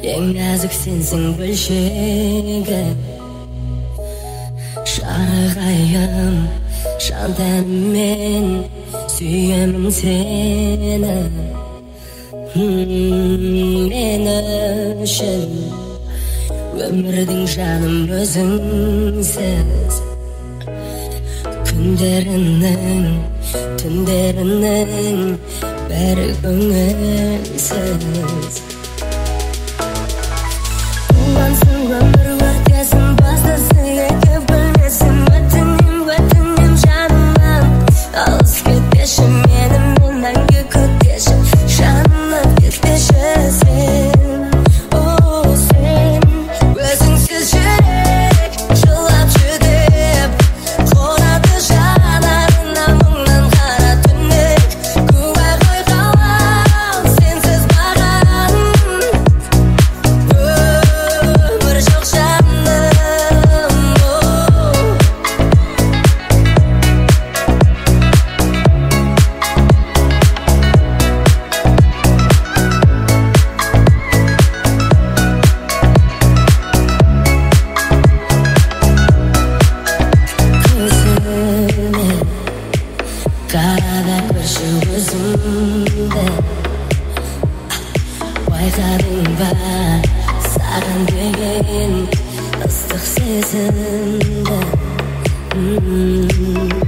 ең нәзік сенсің бөлшегі, шарғайым жан тәніммен сүйемін сені. Мен үшін өмірдің жаным өзіңсіз, күндерінің түндерінің бәрі көңілсіз. Қуансың өмір өткесін, бастысы екі бөлмесін. Өтінем жанымнан алыс кетпеші, мені мәңгі күтпеші, жаным кетпеші сен. Сен өзіңсіз жүрек жылап жүдеп, қонады жанарына мұңнан қара түнек. Куә ғой қалам сенсіз маған, өмір жоқ жаным. Көзіме қарада көрші өзіңді, байқадың ба саған деген ыстық сезімді.